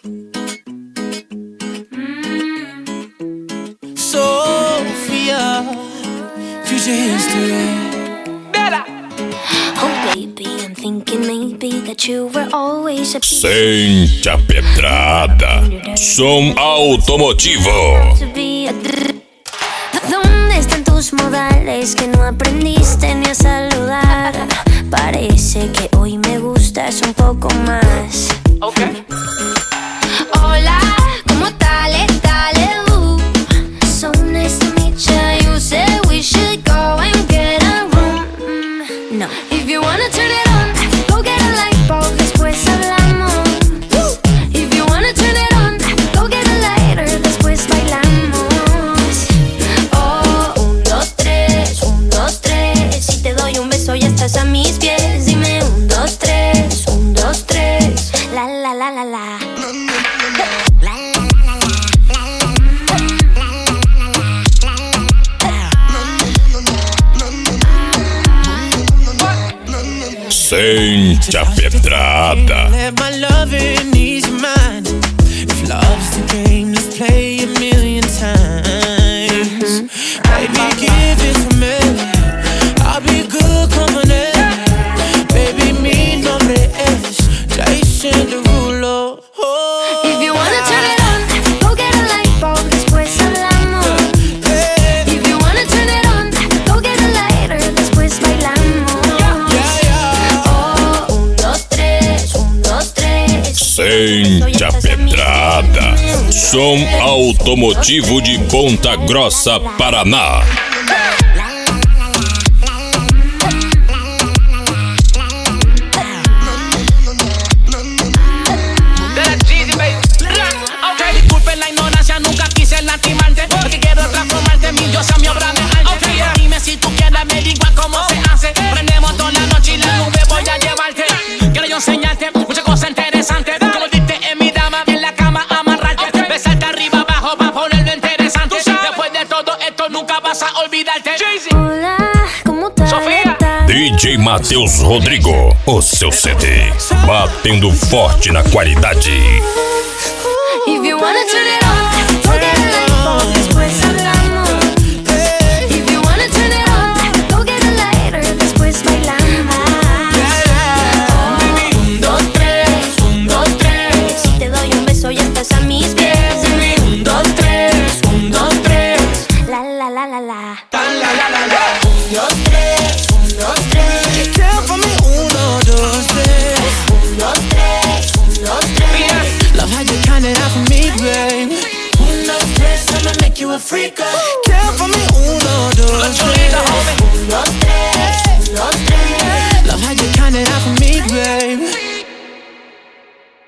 Sophia, future history. Oh baby, I'm thinking maybe that you were always a piece. Sente a pedrada. Som automotivo. ¿Dónde están tus modales que no aprendiste ni a saludar? Parece que hoy me gustas un poco más. Okay. Hola, ¿cómo tal? So nice to meet you. You said we should go and get a room. No. If you wanna turn it on, go get a light bulb, después hablamos. If you wanna turn it on, go get a lighter, después bailamos. Oh, 1, 2, 3, 1, 2, 3. Si te doy un beso ya estás a mis pies. Dime 1, 2, 3, 1, 2, 3. La la la la la. Sente a pedrada. Let my loving ease your mind. If love's the game, let's play a million times. Baby, give it to me. I'll be good company. Baby, mi nombre es Jason Derulo. If you wanna turn it on, go get a light bulb, después hablamos. If you wanna turn it on, go get a lighter, después bailamos. Oh, 1, 2, 3, 1, 2, 3. Sente a pedrada. Som automotivo de Ponta Grossa, Paraná. Disculpen la ignorancia, nunca quise lastimarte. Lo que quiero es transformarte en mi diosa, mi obra de arte. Dime si tú quieres averiguar cómo se hace. Prendemos toda la noche y la nube voy a llevarte. Quiero yo enseñarte muchas cosas interesantes. Como diste en mi dama y en la cama amarrarte. Besarte arriba abajo para ponerlo interesante. Después de todo esto nunca vas a olvidarte. Hola, ¿cómo tal? Sofia. DJ Matheus Rodrigo, o seu CD, batendo forte na qualidade. If you wanna turn it on, go get a light bulb, después hablamos. If you wanna turn it on, go get a lighter, después bailamos. 1, 2, 3, 1, 2, 3. Si te doy un beso ya estás a mis pies. Dime 1, 2, 3, 1, 2, 3. La la la la la. 1, 2, 3, 1, 2, 3. Tell for me 1, 2, 3. 1, 2, 3, 1, 2, 3. Love how you count it out for me, babe. 1, 2, 3, I'ma make you a freak. Tell for me